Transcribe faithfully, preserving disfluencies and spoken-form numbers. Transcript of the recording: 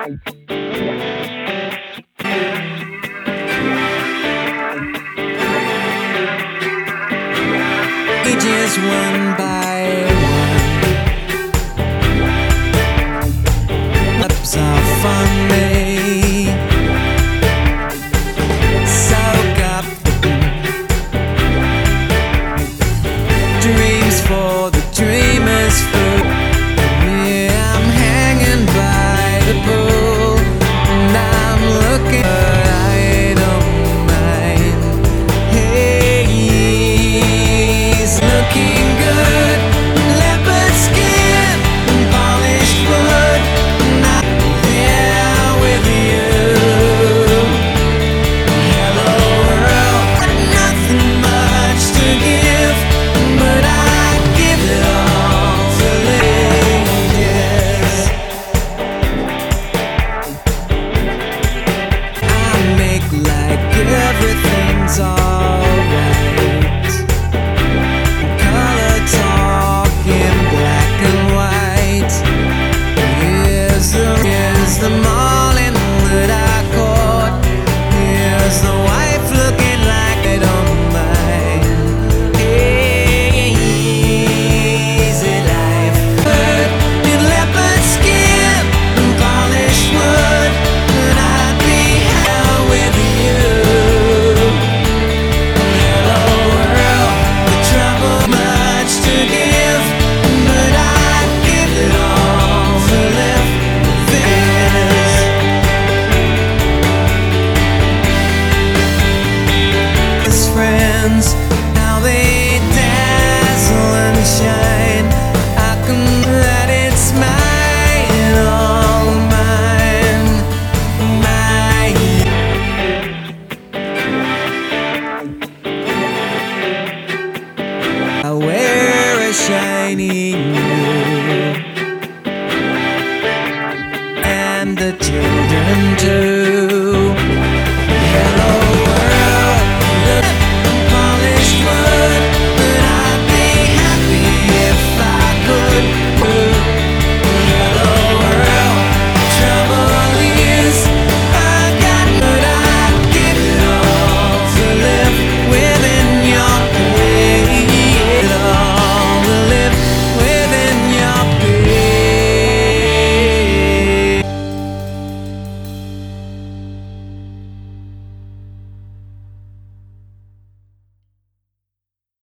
Ages one by one, ups are funny. Soak up dreams for the dreamers' food. Yeah, I'm hanging by the pool and I'm looking, but I don't mind. Hey, he's looking good, leopard skin, polished wood. And I'm there with you. Hello world, got nothing much to give, but I give it all to ladies. I make like everything's alright. Color talk in black and white. Here's the, here's the morning that I caught. Here's the wife looking like I don't mind. Hey, easy life. Bird in leopard skin and polished wood, and I'd be hell with you. Hello world, the trouble much to give, but I'd give it all to live this. His friends, how they dazzle and shine. I can let it's mine, all mine, mine. I wear a shiny